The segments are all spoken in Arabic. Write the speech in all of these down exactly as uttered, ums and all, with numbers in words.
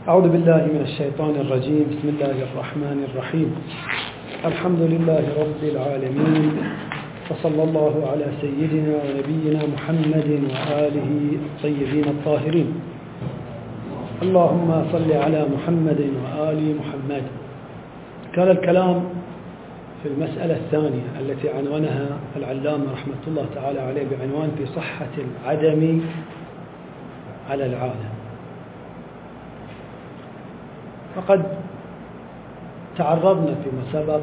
أعوذ بالله من الشيطان الرجيم. بسم الله الرحمن الرحيم. الحمد لله رب العالمين، وصلى الله على سيدنا ونبينا محمد وآله الطيبين الطاهرين. اللهم صل على محمد وآل محمد. كان الكلام في المسألة الثانية التي عنوانها العلامة رحمة الله تعالى عليه بعنوان في صحة العدم على العالم. وقد تعرضنا فيما سبق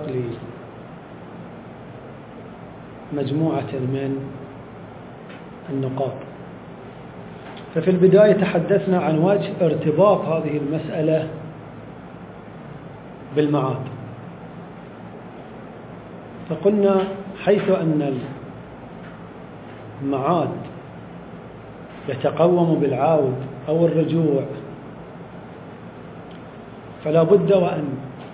لمجموعة من النقاط. ففي البداية تحدثنا عن وجه ارتباط هذه المسألة بالمعاد، فقلنا حيث أن المعاد يتقوم بالعود أو الرجوع، فلا بد وأن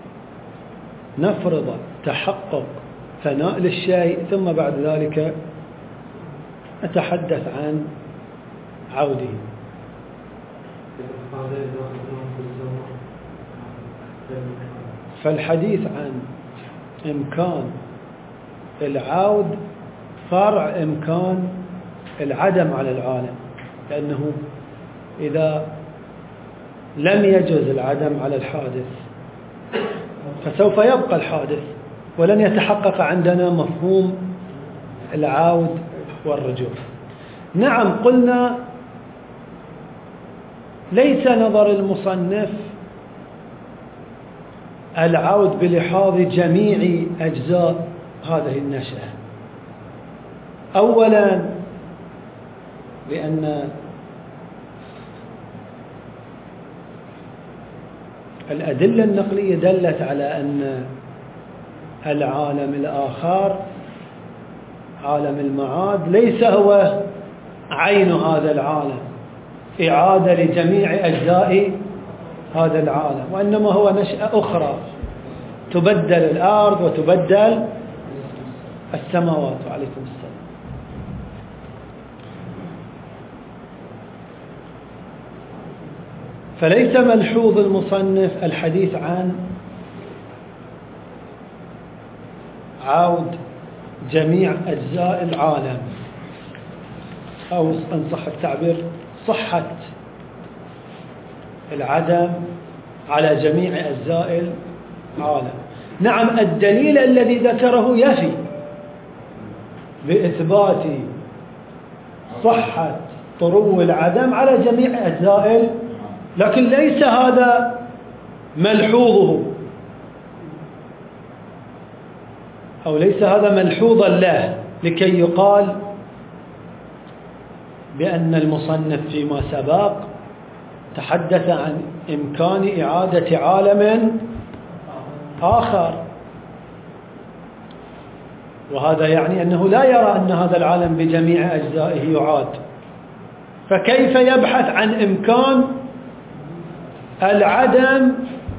نفرض تحقق فناء للشيء، ثم بعد ذلك نتحدث عن عوده. فالحديث عن إمكان العود فرع إمكان العدم على العالم، لأنه إذا لم يجوز العدم على الحادث فسوف يبقى الحادث ولن يتحقق عندنا مفهوم العود والرجوع. نعم، قلنا ليس نظر المصنف العود بلحاظ جميع أجزاء هذه النشأة. أولا لأن الأدلة النقلية دلت على أن العالم الآخر عالم المعاد ليس هو عين هذا العالم، إعادة لجميع أجزاء هذا العالم، وإنما هو نشأة أخرى تبدل الأرض وتبدل السماوات. وعليكم السلام. فليس ملحوظ المصنف الحديث عن عود جميع أجزاء العالم، أو إن صح التعبير صحة العدم على جميع أجزاء العالم. نعم، الدليل الذي ذكره يفي بإثبات صحة طرو العدم على جميع أجزاء العالم، لكن ليس هذا ملحوظه، أو ليس هذا ملحوظا له لكي يقال بأن المصنف فيما سبق تحدث عن إمكان إعادة عالم آخر، وهذا يعني أنه لا يرى أن هذا العالم بجميع أجزائه يعاد، فكيف يبحث عن إمكان العدم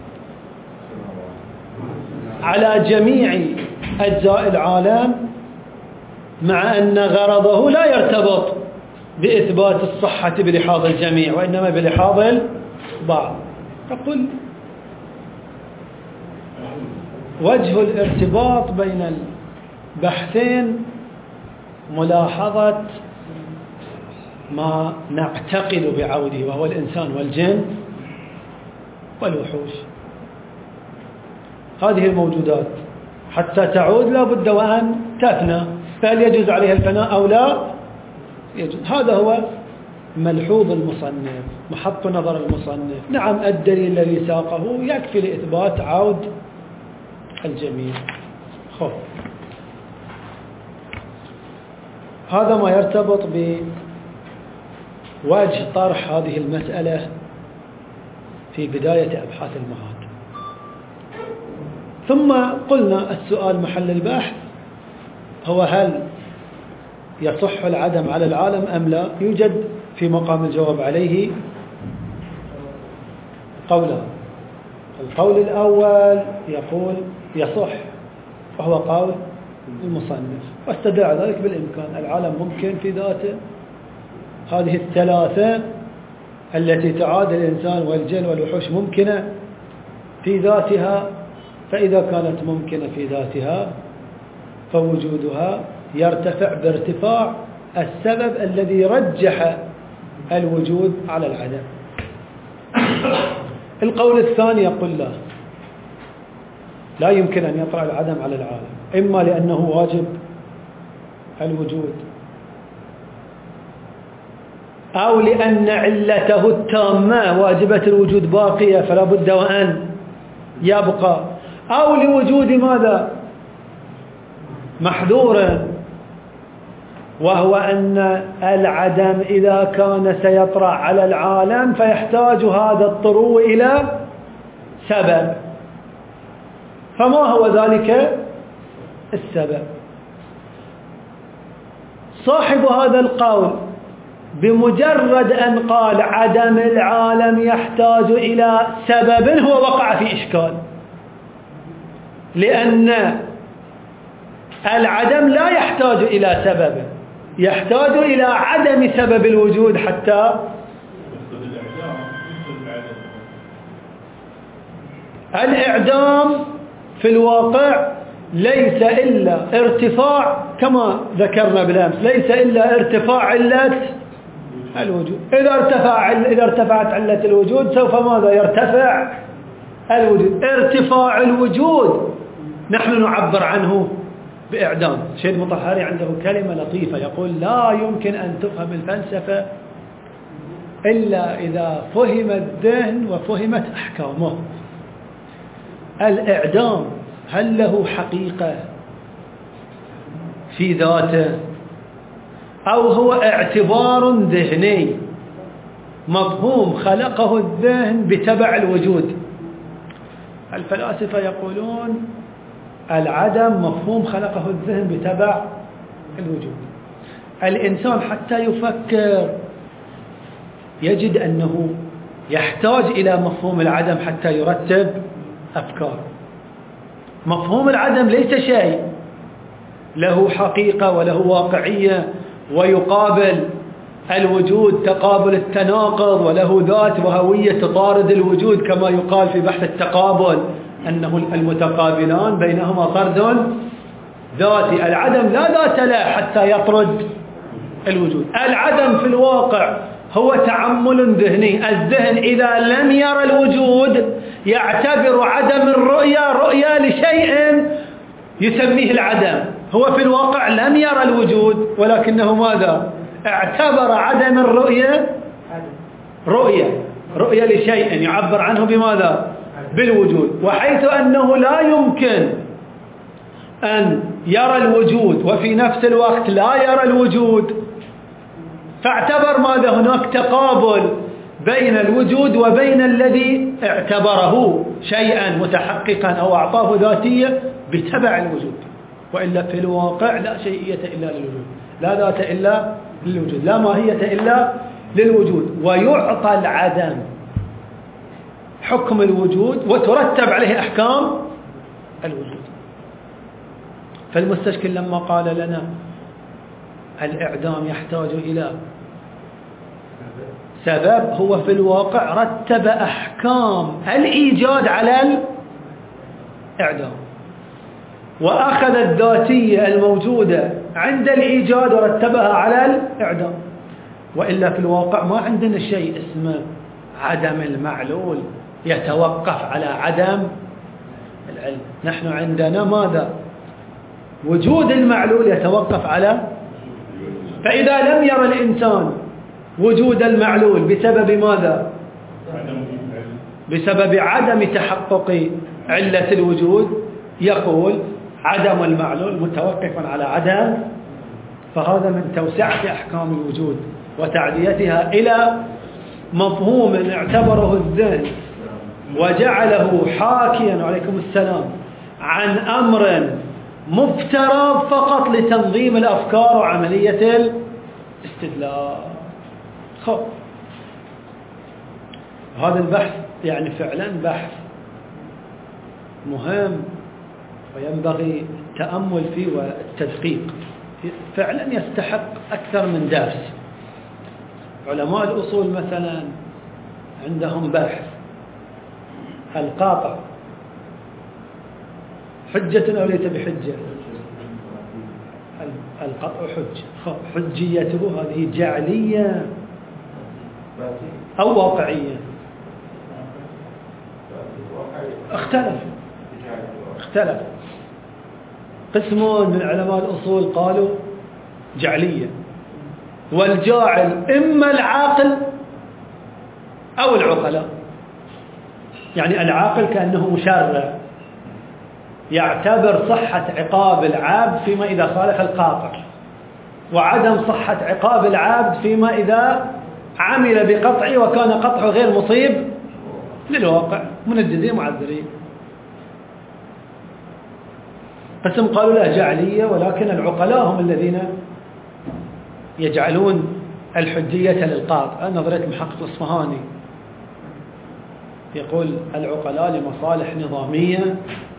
على جميع أجزاء العالم مع أن غرضه لا يرتبط بإثبات الصحة بلحاظ الجميع وإنما بلحاظ البعض؟ فقل وجه الارتباط بين البحثين ملاحظة ما نعتقد بعوده، وهو الإنسان والجن والوحوش. هذه الموجودات حتى تعود لا بد وأن تفنى، فهل يجوز عليها الفناء أو لا يجوز؟ هذا هو ملحوظ المصنف، محط نظر المصنف. نعم، الدليل الذي ساقه يكفي لإثبات عود الجميع. خب، هذا ما يرتبط بوجه طرح هذه المسألة في بداية أبحاث المعاد. ثم قلنا السؤال محل البحث هو هل يصح العدم على العالم أم لا؟ يوجد في مقام الجواب عليه قولان. القول الأول يقول يصح، وهو قول المصنف، واستدل على ذلك بالإمكان. العالم ممكن في ذاته، هذه الثلاثة التي تعادل الإنسان والجن والوحوش ممكنة في ذاتها، فإذا كانت ممكنة في ذاتها فوجودها يرتفع بارتفاع السبب الذي رجح الوجود على العدم. القول الثاني يقول لا لا يمكن أن يطرأ العدم على العالم، إما لأنه واجب الوجود، أو لأن علته التامة واجبة الوجود باقية فلا بد وأن يبقى، أو لوجود ماذا؟ محذورا، وهو أن العدم إذا كان سيطرأ على العالم فيحتاج هذا الطرو إلى سبب، فما هو ذلك السبب؟ صاحب هذا القول بمجرد أن قال عدم العالم يحتاج إلى سبب هو وقع في إشكال، لأن العدم لا يحتاج إلى سبب، يحتاج إلى عدم سبب الوجود حتى الإعدام في الواقع ليس إلا ارتفاع، كما ذكرنا بالأمس، ليس إلا ارتفاع علة الوجود. إذا ارتفع إذا ارتفعت علة الوجود سوف ماذا يرتفع الوجود؟ ارتفاع الوجود نحن نعبر عنه بإعدام. سيد مطهري عنده كلمة لطيفة يقول لا يمكن أن تفهم الفلسفة إلا إذا فهم الذهن وفهمت أحكامه. الإعدام هل له حقيقة في ذاته أو هو اعتبار ذهني مفهوم خلقه الذهن بتبع الوجود؟ الفلاسفة يقولون العدم مفهوم خلقه الذهن بتبع الوجود. الإنسان حتى يفكر يجد أنه يحتاج إلى مفهوم العدم حتى يرتب أفكار. مفهوم العدم ليس شيء، له حقيقة وله واقعية ويقابل الوجود تقابل التناقض، وله ذات وهوية تطارد الوجود كما يقال في بحث التقابل أنه المتقابلان بينهما طرد ذاتي. العدم لا ذات له حتى يطرد الوجود. العدم في الواقع هو تعمل ذهني. الذهن إذا لم يرى الوجود يعتبر عدم الرؤية رؤية لشيء يسميه العدم. هو في الواقع لم يرى الوجود ولكنه ماذا؟ اعتبر عدم الرؤية رؤية رؤية لشيء يعبر عنه بماذا؟ بالوجود. وحيث أنه لا يمكن أن يرى الوجود وفي نفس الوقت لا يرى الوجود، فاعتبر ماذا؟ هناك تقابل بين الوجود وبين الذي اعتبره شيئا متحققا أو أعطاه ذاتية بتبع الوجود. وإلا في الواقع لا شيئية إلا للوجود، لا ذات إلا للوجود، لا ماهية إلا للوجود. ويعطى العدم حكم الوجود وترتب عليه أحكام الوجود. فالمستشكل لما قال لنا الإعدام يحتاج إلى سبب، هو في الواقع رتب أحكام الإيجاد على الإعدام، وأخذ الذاتية الموجودة عند الإيجاد ورتبها على الإعدام. وإلا في الواقع ما عندنا شيء اسمه عدم المعلول يتوقف على عدم العلم. نحن عندنا ماذا؟ وجود المعلول يتوقف على، فإذا لم يرى الإنسان وجود المعلول بسبب ماذا؟ بسبب عدم تحقق علة الوجود يقول عدم المعلول متوقف على عدم. فهذا من توسعة أحكام الوجود وتعديتها إلى مفهوم اعتبره الذهن وجعله حاكيا عليكم السلام عن أمر مفترض فقط لتنظيم الأفكار وعملية الاستدلال. خب هذا البحث يعني فعلا بحث مهم وينبغي التأمل فيه والتدقيق، فعلا يستحق أكثر من درس. علماء الأصول مثلا عندهم بحث القاطع حجة أو ليس بحجة؟ القطع حج، حجيته هذه جعلية أو واقعية؟ اختلف اختلف قسم من علماء الأصول قالوا جعلية، والجاعل إما العاقل أو العقلاء. يعني العاقل كأنه مشرع يعتبر صحة عقاب العبد فيما إذا خالف القاطع، وعدم صحة عقاب العبد فيما إذا عمل بقطعه وكان قطعه غير مصيب للواقع، منجزين معذرين. قسم قالوا لا جعلية، ولكن العقلاء هم الذين يجعلون الحجية للقاطع. نظرية المحقق الأصفهاني يقول العقلاء لمصالح نظامية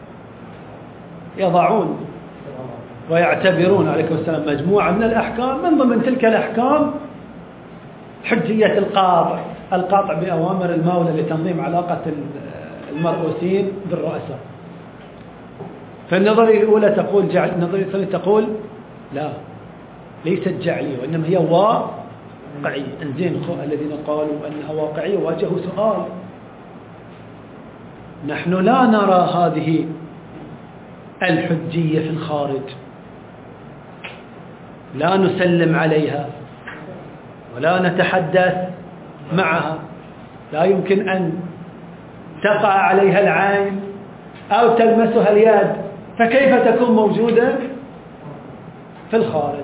يضعون ويعتبرون عليكم السلام مجموعة من الأحكام، من ضمن تلك الأحكام حجية القاطع، القاطع بأوامر المولى لتنظيم علاقة المرؤوسين بالرؤساء. فالنظرية الأولى تقول جعل، النظرية الثانية تقول لا ليست جعلية وإنما هي واقعية. انزين الذين قالوا أنها واقعية واجهوا سؤال: نحن لا نرى هذه الحجية في الخارج، لا نسلم عليها ولا نتحدث معها، لا يمكن أن تقع عليها العين أو تلمسها اليد، فكيف تكون موجودة في الخارج؟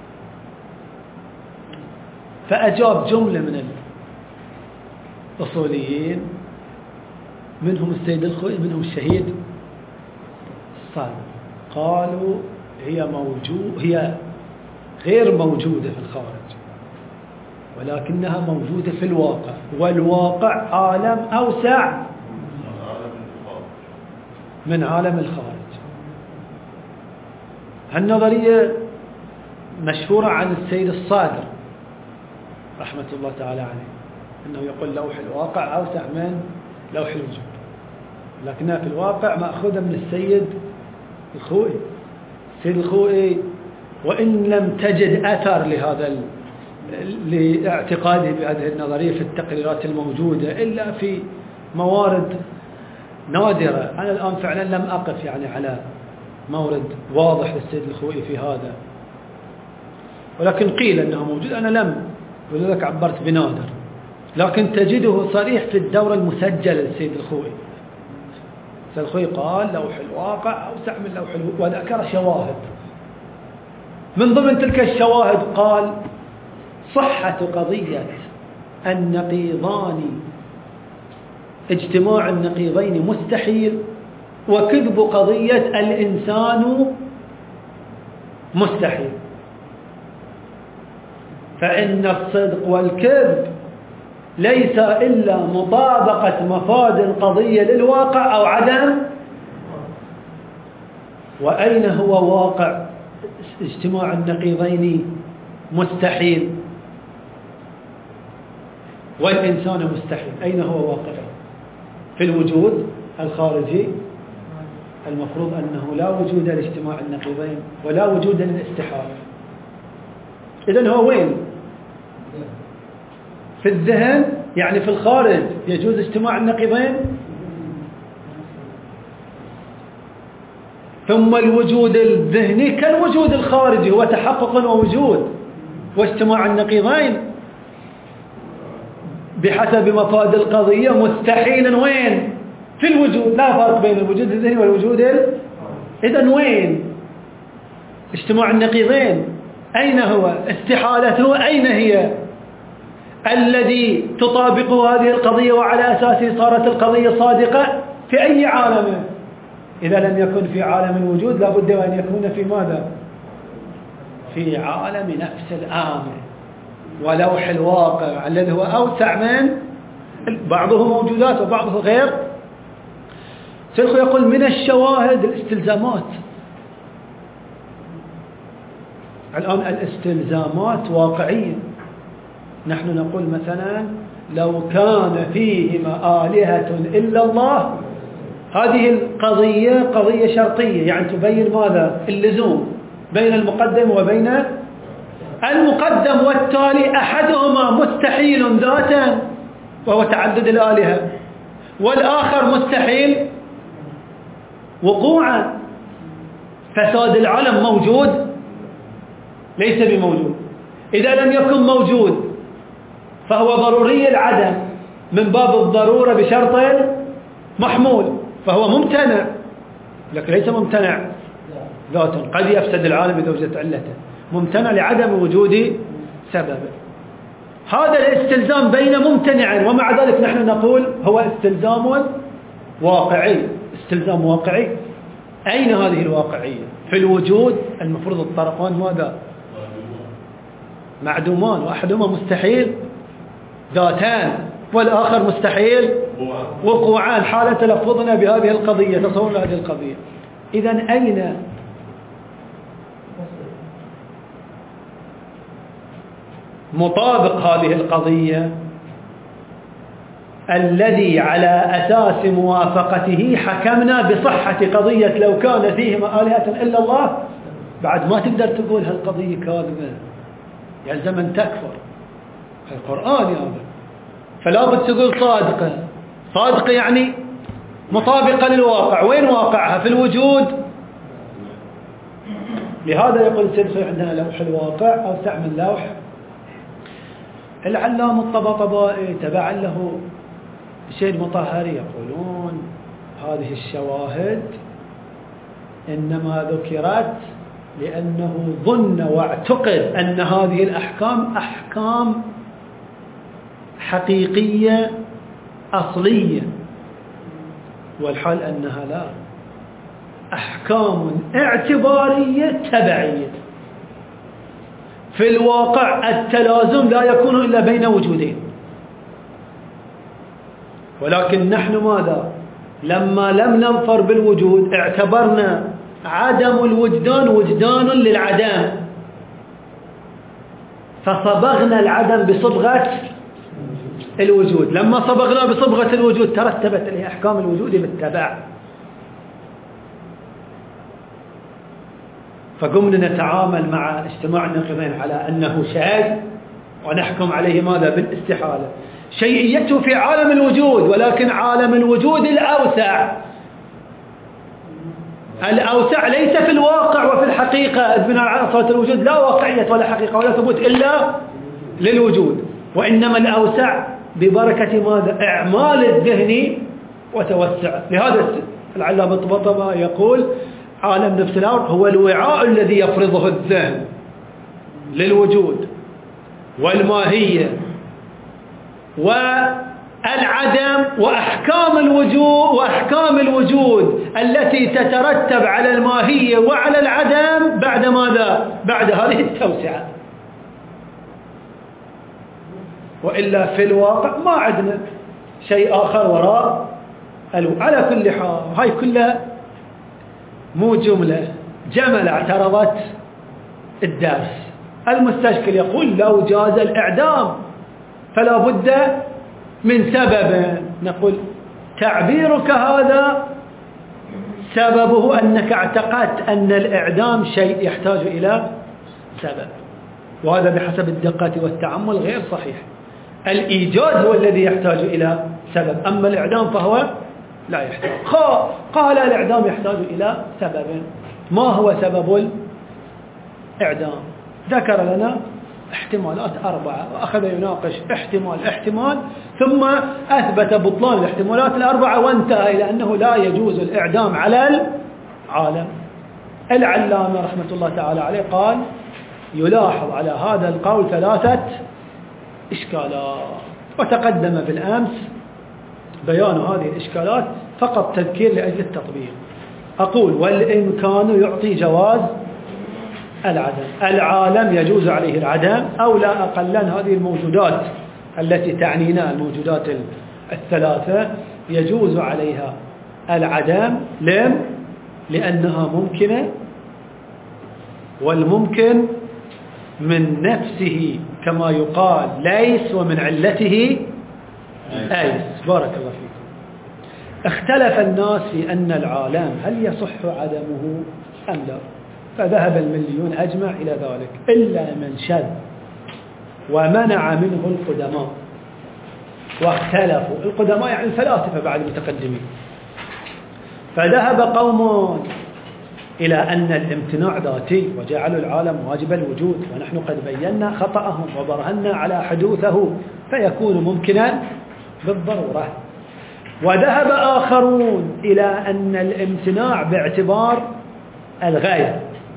فأجاب جملة من الأصوليين، منهم السيد الخوئي، منهم الشهيد الصادق، قالوا هي موجود هي غير موجودة في الخارج، ولكنها موجودة في الواقع، والواقع عالم أوسع من عالم الخارج. هالنظرية مشهورة عن السيد الصادق رحمة الله تعالى عليه، أنه يقول لوح الواقع أوسع من لوح الوجود، لكنها في الواقع مأخوذة من السيد الخوئي. السيد الخوئي وإن لم تجد أثر لهذا لاعتقاده بهذه النظرية في التقريرات الموجودة إلا في موارد نادرة، أنا الآن فعلا لم أقف يعني على مورد واضح للسيد الخوئي في هذا، ولكن قيل أنه موجود، أنا لم، ولذلك عبرت بنادر، لكن تجده صريح في الدورة المسجلة للسيد الخوئي. السيد الخوئي قال لوح الواقع أوسع من لوح الوجود، وذكر شواهد. من ضمن تلك الشواهد قال صحة قضية النقيضان، اجتماع النقيضين مستحيل، وكذب قضية الإنسان مستحيل، فإن الصدق والكذب ليس إلا مطابقة مفاد القضية للواقع أو عدم. وأين هو واقع اجتماع النقيضين مستحيل والإنسان مستحيل؟ أين هو واقعه؟ في الوجود الخارجي، المفروض أنه لا وجود لاجتماع النقيضين ولا وجود للاستحالة. إذن هو وين؟ في الذهن، يعني في الخارج يجوز اجتماع النقيضين، ثم الوجود الذهني كالوجود الخارجي هو تحقق ووجود، واجتماع النقيضين بحسب مفاد القضية مستحيل وين؟ في الوجود، لا فرق بين الوجود الذهني والوجود ال... إذن وين اجتماع النقيضين؟ أين هو؟ استحالته أين هي؟ الذي تطابق هذه القضية وعلى أساسه صارت القضية صادقة في أي عالم؟ إذا لم يكن في عالم الوجود لابد أن يكون في ماذا؟ في عالم نفس الآمر ولوح الواقع الذي هو أوسع من بعضه موجودات وبعضه غير. سيخو يقول من الشواهد الاستلزامات. الآن الاستلزامات واقعية، نحن نقول مثلا لو كان فيهما آلهة إلا الله. هذه القضية قضية شرطية، يعني تبين ماذا؟ اللزوم بين المقدم وبين المقدم والتالي. أحدهما مستحيل ذاتا وهو تعدد الآلهة، والآخر مستحيل وقوعا. فساد العالم موجود ليس بموجود. إذا لم يكن موجود فهو ضروري العدم من باب الضرورة بشرط محمول، فهو ممتنع، لكن ليس ممتنع ذاتا. قد يفسد العالم إذا وجدت علته، ممتنع لعدم وجود سبب. هذا الاستلزام بين ممتنع، ومع ذلك نحن نقول هو استلزام واقعي. استلزام واقعي، أين هذه الواقعية؟ في الوجود المفروض الطرفان ماذا؟ معدومان، وأحدهما مستحيل ذاتان والآخر مستحيل وقوعان حال تلفظنا بهذه القضية، تصورنا هذه القضية. إذن أين مطابق هذه القضية الذي على أساس موافقته حكمنا بصحة قضية لو كان فيهما آلهة إلا الله؟ بعد ما تقدر تقول هالقضية كاذبة، يلزم أن تكفر. القرآن يا أبا، فلا بد تقول صادقة. صادقة يعني مطابقة للواقع. وين واقعها؟ في الوجود. لهذا يقول السلسل عندنا لوح الواقع أوسع من لوح العلام الطبطبائي تبعا له الشيء المطهري، يقولون هذه الشواهد إنما ذكرت لأنه ظن واعتقد أن هذه الأحكام أحكام حقيقية أصلية، والحال أنها لا، أحكام اعتبارية تبعية. في الواقع التلازم لا يكون إلا بين وجودين، ولكن نحن ماذا؟ لما لم ننفر بالوجود اعتبرنا عدم الوجدان وجدان للعدم، فصبغنا العدم بصبغة الوجود. لما صبغنا بصبغة الوجود ترتبت عليه أحكام الوجود بالتبع، فقمنا نتعامل مع اجتماع النقيضين على أنه شيء ونحكم عليه ماذا؟ بالاستحالة. شيئيته في عالم الوجود، ولكن عالم الوجود الأوسع الأوسع ليس في الواقع وفي الحقيقة، إذ بناء على أصالة الوجود لا واقعية ولا حقيقة ولا ثبوت إلا للوجود، وإنما الأوسع ببركة ماذا؟ إعمال الذهن وتوسع. لهذا العلامة الطبطبائي يقول عالم نفس الأمر هو الوعاء الذي يفرضه الذهن للوجود والماهية والعدم وأحكام الوجود وأحكام الوجود التي تترتب على الماهية وعلى العدم بعد ماذا؟ بعد هذه التوسعة. وإلا في الواقع ما عندنا شيء آخر وراء الو... على كل حال هاي كلها مو جملة، جمل اعترضت الدرس. المستشكل يقول لو جاز الإعدام فلا بد من سبب. نقول تعبيرك هذا سببه أنك اعتقدت أن الإعدام شيء يحتاج إلى سبب، وهذا بحسب الدقة والتعمل غير صحيح. الإيجاد هو الذي يحتاج إلى سبب، أما الإعدام فهو لا يحتاج. قال الإعدام يحتاج إلى سبب. ما هو سبب الإعدام؟ ذكر لنا احتمالات أربعة، وأخذ يناقش احتمال احتمال ثم أثبت بطلان الاحتمالات الأربعة وانتهى إلى أنه لا يجوز الإعدام على العالم. العلامة رحمة الله تعالى عليه قال يلاحظ على هذا القول ثلاثة إشكالات، وتقدم بالأمس بيان هذه الإشكالات، فقط تذكير لأجل التطبيق. أقول والإمكان يعطي جواز العدم. العالم يجوز عليه العدم، أو لا أقلن هذه الموجودات التي تعنينا الموجودات الثلاثة يجوز عليها العدم. لم لأنها ممكنة، والممكن من نفسه كما يقال ليس، ومن علته آيس. بارك الله فيكم. اختلف الناس في أن العالم هل يصح عدمه أم لا، فذهب المليون أجمع إلى ذلك إلا من شذ ومنع منه القدماء، واختلفوا. القدماء يعني الفلاسفة بعد المتقدمين. فذهب قوم إلى أن الامتناع ذاتي وجعلوا العالم واجب الوجود، ونحن قد بينا خطأهم وبرهنا على حدوثه فيكون ممكنا بالضرورة. وذهب آخرون إلى أن الامتناع باعتبار الغاية،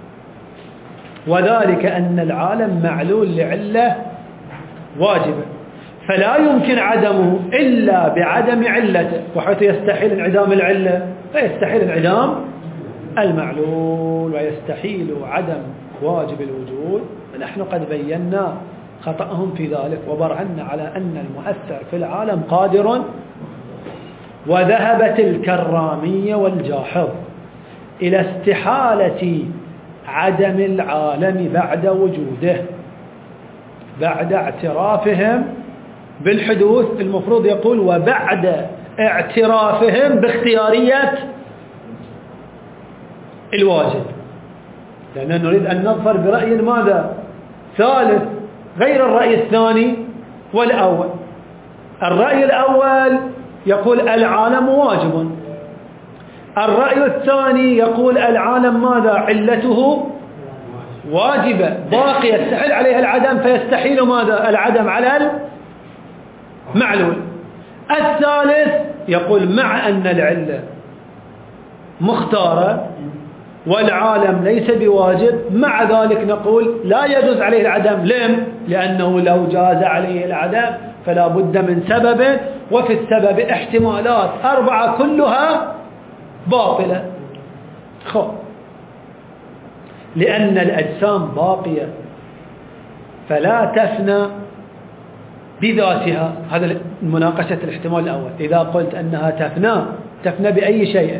وذلك أن العالم معلول لعلة واجبة، فلا يمكن عدمه إلا بعدم علته، وحيث يستحيل انعدام العلة فيستحيل انعدام المعلول، ويستحيل عدم واجب الوجود. ونحن قد بينا خطأهم في ذلك وبرهنا على أن المؤثر في العالم قادر. وذهبت الكرامية والجاحظ إلى استحالة عدم العالم بعد وجوده، بعد اعترافهم بالحدوث. المفروض يقول وبعد اعترافهم باختيارية الواجب، لأننا نريد أن نظفر برأي ماذا؟ ثالث غير الرأي الثاني والأول. الرأي الأول يقول العالم واجب، الرأي الثاني يقول العالم ماذا؟ علته واجبة باقية يستحيل عليها العدم، فيستحيل ماذا؟ العدم على المعلول. الثالث يقول مع أن العلة مختارة والعالم ليس بواجب، مع ذلك نقول لا يجوز عليه العدم. لم؟ لأنه لو جاز عليه العدم فلا بد من سبب، وفي السبب احتمالات أربعة كلها باطلة. خب لأن الأجسام باقية فلا تفنى بذاتها، هذا مناقشة الاحتمال الأول. إذا قلت أنها تفنى، تفنى بأي شيء؟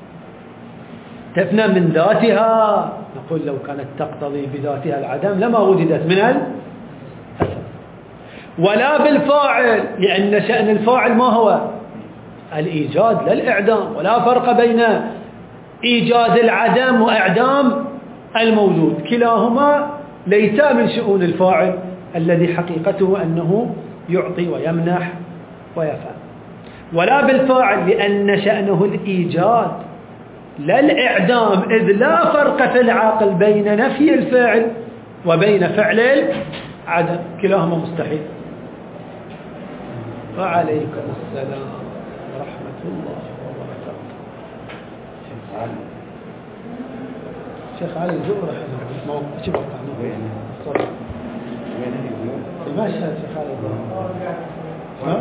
تفنى من ذاتها. نقول لو كانت تقتضي بذاتها العدم لما وجدت من الأساس. ولا بالفاعل، لأن شأن الفاعل ما هو؟ الإيجاد لا الإعدام، ولا فرق بين إيجاد العدم وإعدام الموجود، كلاهما ليس من شؤون الفاعل الذي حقيقته أنه يعطي ويمنح ويفعل. ولا بالفاعل، لأن شأنه الإيجاد لا الإعدام، إذ لا فرق في العقل بين نفي الفعل وبين فعل العدم، كلاهما مستحيل. وعليكم السلام ورحمة الله وبركاته. شيخ علي زهرة حلو شوف القانون المشهد. شيخ علي ها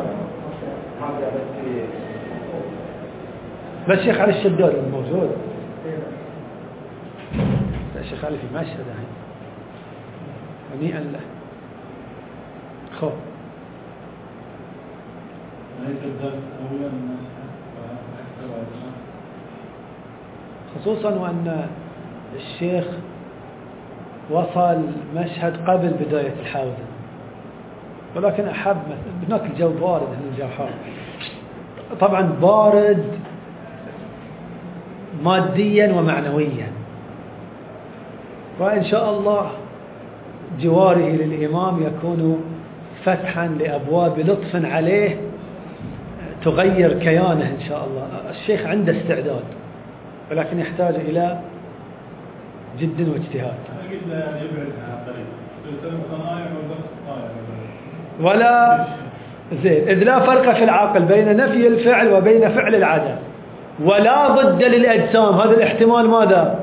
بس شيخ علي الشداد الموجود. الشيخ علي في مشهد الحين هنيئا له. خب خصوصا وأن الشيخ وصل مشهد قبل بداية الحوزة، ولكن أحب هناك الجو بارد، هنا الجو حار طبعا، بارد ماديا ومعنويا. وإن شاء الله جواره للإمام يكون فتحا لأبواب لطف عليه تغير كيانه إن شاء الله. الشيخ عنده استعداد، ولكن يحتاج إلى جد واجتهاد. ولا زين، إذ لا فرق في العقل بين نفي الفعل وبين فعل العدم، ولا ضد للأجسام. هذا الاحتمال ماذا؟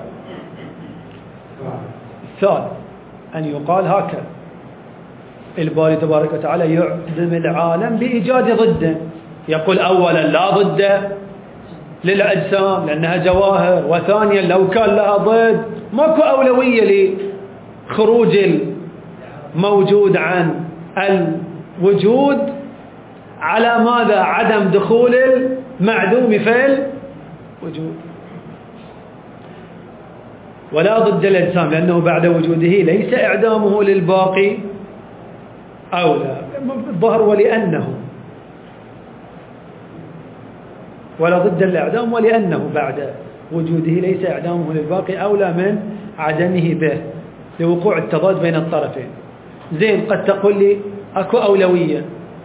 الثالث، أن يقال هكذا: الباري تبارك وتعالى يعدم العالم بإيجاد ضده. يقول أولا لا ضد للأجسام لأنها جواهر، وثانيا لو كان لها ضد ماكو أولوية لخروج الموجود عن الوجود على ماذا؟ عدم دخول المعدوم في الوجود. ولا ضد الأجسام لأنه بعد وجوده ليس إعدامه للباقي أولى. الظهر ولأنه ولا ضد الإعدام، ولأنه بعد وجوده ليس إعدامه للباقي أولى من عدمه به لوقوع التضاد بين الطرفين. زين، قد تقول لي أكو أولوية،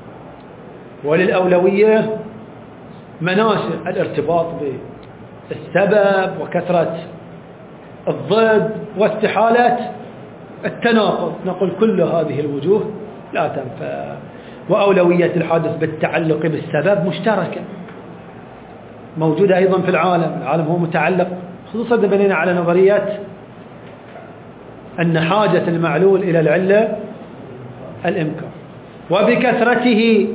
وللأولوية مناشئ، الارتباط بالسبب وكثرة الضد واستحالة التناقض. نقول كل هذه الوجوه لا تنفع، وأولوية الحادث بالتعلق بالسبب مشتركة موجودة أيضا في العالم. العالم هو متعلق، خصوصا بنينا على نظرية أن حاجة المعلول إلى العلة الإمكان، وبكثرته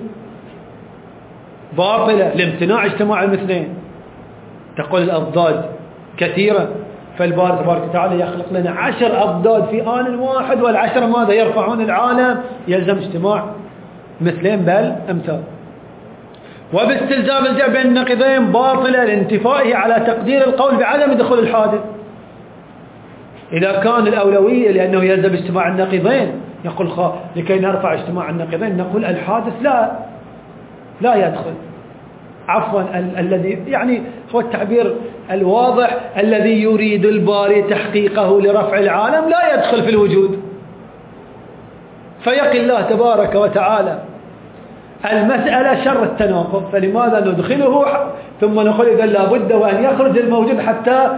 باطلة لامتناع اجتماع المثلين. تقول الأضداد كثيرة، فالباري تبارك وتعالى يخلق لنا عشر أضداد في آن واحد، والعشر ماذا يرفعون العالم؟ يلزم اجتماع مثلين بل أمثال. وباستلزام الجمع بين النقيضين باطلة لانتفائه على تقدير القول بعدم دخول الحادث. إذا كان الأولوية لأنه يلزم اجتماع النقيضين، يقول خا لكي نرفع اجتماع النقيضين نقول الحادث لا لا يدخل. عفوا ال الذي يعني هو التعبير الواضح، الذي يريد الباري تحقيقه لرفع العالم لا يدخل في الوجود. فيقي الله تبارك وتعالى المسألة شر التناقض، فلماذا ندخله ثم نقول إذا لابد وأن يخرج الموجود حتى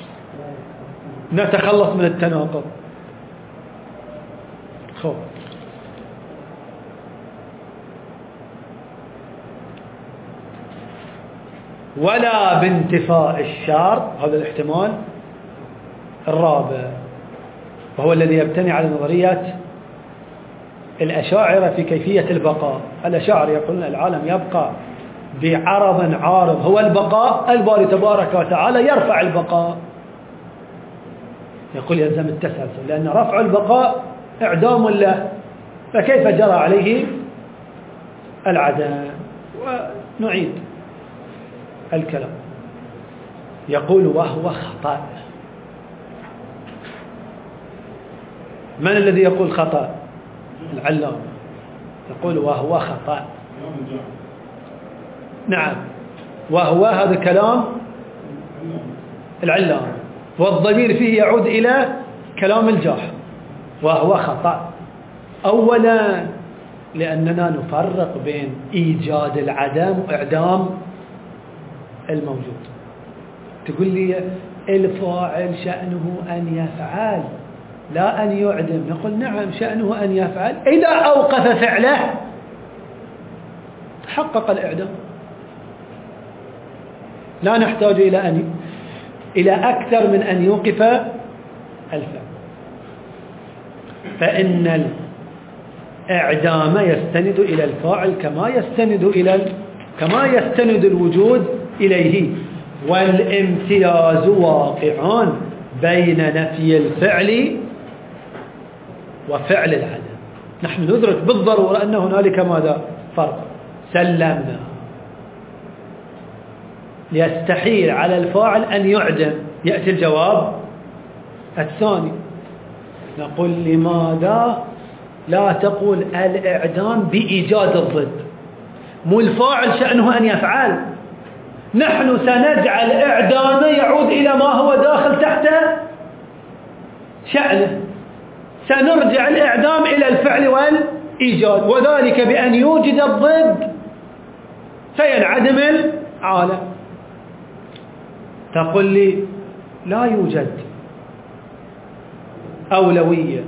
نتخلص من التناقض. خب ولا بانتفاء الشرط، هذا الاحتمال الرابع، وهو الذي يبتني على نظرية الأشاعرة في كيفية البقاء. الأشاعرة يقولون العالم يبقى بعرض عارض هو البقاء، الباري تبارك وتعالى يرفع البقاء. يقول يلزم التسلسل، لأن رفع البقاء إعدام له، فكيف جرى عليه العدم؟ ونعيد الكلام. يقول وهو خطأ. من الذي يقول خطأ؟ العلامة يقول وهو خطأ. نعم، وهو هذا كلام العلامة، والضمير فيه يعود إلى كلام الجاحظ. وهو خطأ أولا لأننا نفرق بين إيجاد العدم وإعدام الموجود. تقول لي الفاعل شأنه أن يفعل لا أن يعدم، نقول نعم شأنه أن يفعل، إذا أوقف فعله تحقق الإعدام. لا نحتاج إلى أن إلى أكثر من أن يوقف الفعل، فإن الإعدام يستند إلى الفاعل كما يستند إلى كما يستند الوجود إليه، والامتياز واقع بين نفي الفعل وفعل العدم. نحن ندرك بالضرورة أن هنالك ماذا؟ فرق. سلمنا، يستحيل على الفاعل أن يعدم. يأتي الجواب الثاني، نقول لماذا لا تقول الإعدام بإيجاد الضد؟ مو الفاعل شأنه أن يفعل، نحن سنجعل إعدامه يعود إلى ما هو داخل تحت شأنه، سنرجع الإعدام إلى الفعل والإيجاد، وذلك بأن يوجد الضد فينعدم العالم. تقول لي لا يوجد أولوية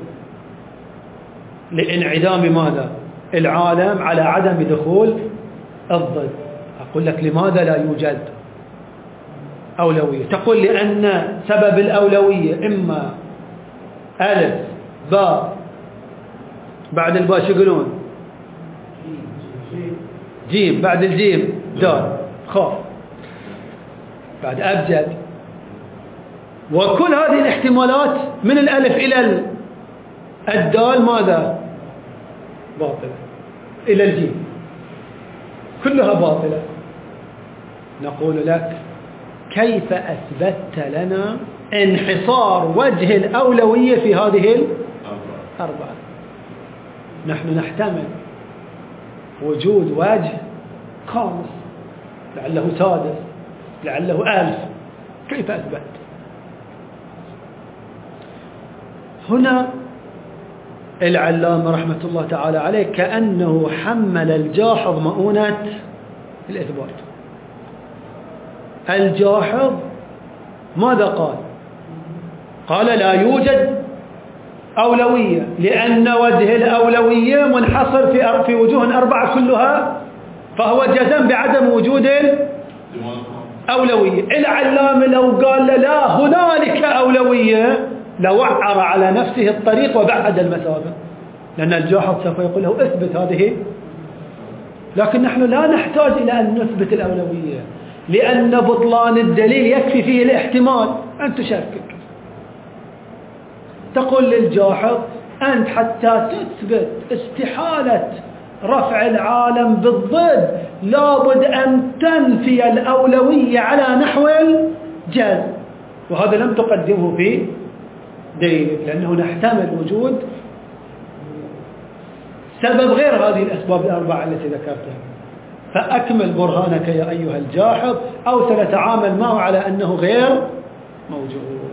لانعدام ماذا؟ العالم على عدم دخول الضد. أقول لك لماذا لا يوجد أولوية؟ تقول لأن سبب الأولوية إما ألف باء، بعد الباء شو يقولون؟ جيم، بعد الجيم دال، خاف، بعد أبجد. وكل هذه الاحتمالات من الألف إلى الدال ماذا؟ باطلة، إلى الجيم كلها باطلة. نقول لك كيف أثبتت لنا انحصار وجه الأولوية في هذه الأربعة؟ نحن نحتمل وجود وجه خامس لعله سادس، لعله ألف، كيف أثبت؟ هنا العلامة رحمة الله تعالى عليه كأنه حمل الجاحظ مؤونة الإثبات. الجاحظ ماذا قال؟ قال لا يوجد أولوية، لأن وجه الأولوية منحصر في في وجوه أربعة كلها، فهو جزم بعدم وجود الأولوية. العلامة لو قال لا هنالك أولوية لوعر على نفسه الطريق وبعد المسافة، لأن الجاحظ سوف يقول له اثبت هذه، لكن نحن لا نحتاج إلى أن نثبت الأولوية، لأن بطلان الدليل يكفي فيه الاحتمال أن تشكك. تقول للجاحظ أنت حتى تثبت استحالة رفع العالم بالضد لابد أن تنفي الأولوية على نحو الجزم، وهذا لم تقدمه في دليلك، لأنه نحتمل وجود سبب غير هذه الأسباب الأربعة التي ذكرتها. فأكمل برهانك يا أيها الجاحظ أو سنتعامل معه على أنه غير موجود.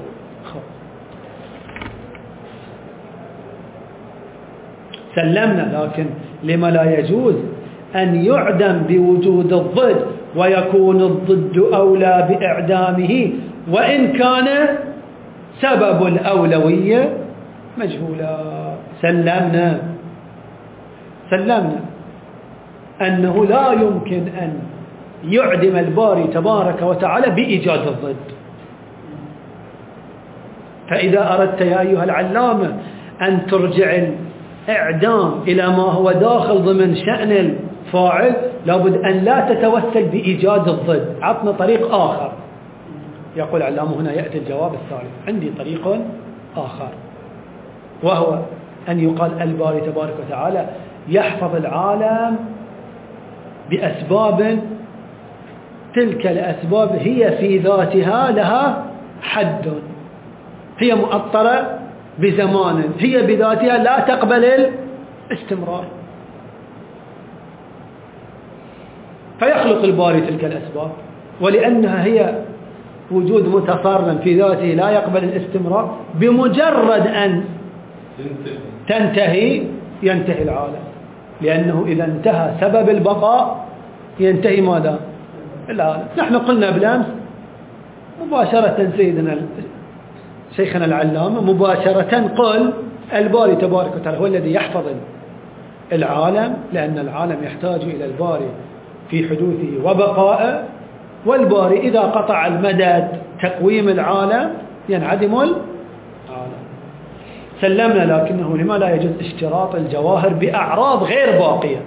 سلمنا، لكن لما لا يجوز أن يعدم بوجود الضد ويكون الضد أولى بإعدامه وإن كان سبب الأولوية مجهولا. سلمنا سلمنا أنه لا يمكن أن يعدم الباري تبارك وتعالى بإيجاد الضد. فإذا أردت يا أيها العلامة أن ترجع الإعدام إلى ما هو داخل ضمن شأن الفاعل، لابد أن لا تتوسل بإيجاد الضد. عطنا طريق آخر. يقول العلامة هنا يأتي الجواب الثالث، عندي طريق آخر، وهو أن يقال الباري تبارك وتعالى يحفظ العالم بأسباب، تلك الأسباب هي في ذاتها لها حد، هي مؤطرة بزمان، هي بذاتها لا تقبل الاستمرار، فيخلق الباري تلك الأسباب، ولأنها هي وجود متصرم في ذاته لا يقبل الاستمرار، بمجرد أن تنتهي ينتهي العالم، لأنه إذا انتهى سبب البقاء ينتهي ماذا؟ العالم. نحن قلنا بالأمس مباشرة سيدنا شيخنا العلامة مباشرة قل الباري تبارك وتعالى هو الذي يحفظ العالم، لأن العالم يحتاج إلى الباري في حدوثه وبقائه، والباري إذا قطع المدد تقويم العالم ينعدم العالم. سلمنا، لكنه لما لا يجوز اشتراط الجواهر بأعراض غير باقية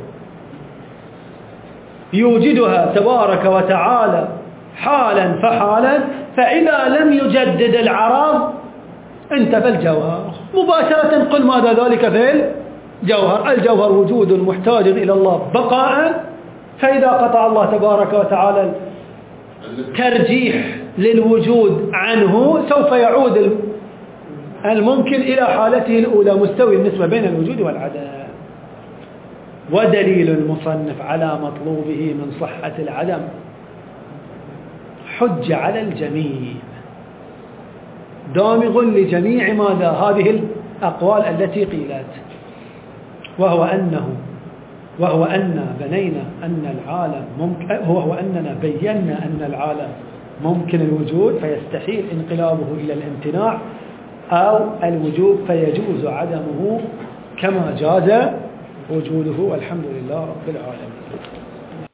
يوجدها تبارك وتعالى حالا فحالا، فإذا لم يجدد العرض انتفى الجوهر مباشرة. قل ماذا ذلك في الجوهر؟ الجوهر وجود محتاج إلى الله بقاء، فإذا قطع الله تبارك وتعالى ترجيح للوجود عنه سوف يعود الممكن إلى حالته الأولى مستوي النسبة بين الوجود والعدم. ودليل المصنف على مطلوبه من صحة العدم حج على الجميع دامغ لجميع ماذا هذه الأقوال التي قيلت، وهو أنه وهو أن بنينا أن العالم ممكن وهو أننا بينا أن العالم ممكن الوجود فيستحيل انقلابه إلى الامتناع أو الوجود فيجوز عدمه كما جاز وجوده، والحمد لله رب العالمين.